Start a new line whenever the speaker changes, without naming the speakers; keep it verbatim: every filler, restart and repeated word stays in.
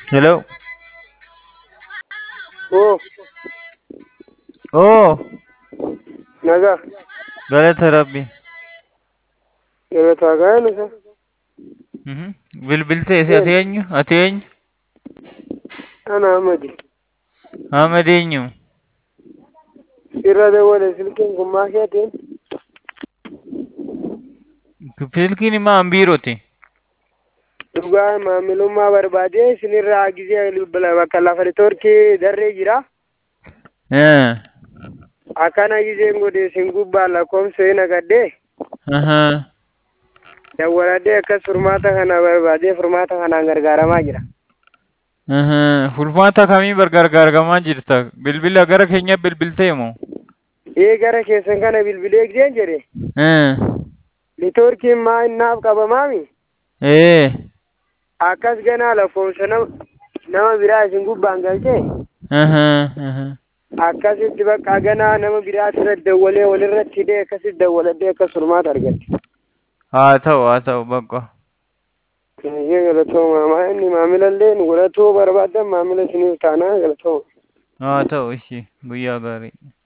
Hello.
Oh,
Oh,
naga.
galata Rabbi.
Galata gaya sa.
Mhm. Bilbiltee si ati
Een,
eenyu? Ati eenyu?
ana Amadi.
Ahmed eenyu?
Irra dawwale silkiin kun maa keetiin?
Silkiin himaa an biirooti.
Dhugaa maamilummaa barbaadee isinirraa gizee bakka lafa torkii darree jira.
Eh.
Akkana gizeen godhe isin gubbaa lakkoofsa nagadhee
Aha.
dawwaladhee akkas furmaata kana barbaadee furmaata kanaan gargaaramaa jira.
Aha. Furmaata kamii gargaaramaa jirta? Bilbila gara keenya bilbiltee moo?
Ee gara keessan kana bilbilee gizeen jedhe
Eh.
litorkiin maa innaaf qabamaami?
Eh.
Akkas ganaa lakkoofsa nama biraa isin gubbaan galchee
Aha. Aha.
akkasitti bakka ganaa nama biraatti irra dawwalee walirratti hidhee akkasitti dawwaladhee akkas furmaata argatte.
Haa ta'u haa ta'u bakka.
Kanayyee galatooma maa inni maamilallee nu godhatuu barbaadan maamila isiniif taanaa galatooma.
Haa ta'u ishii guyyaa gaarii.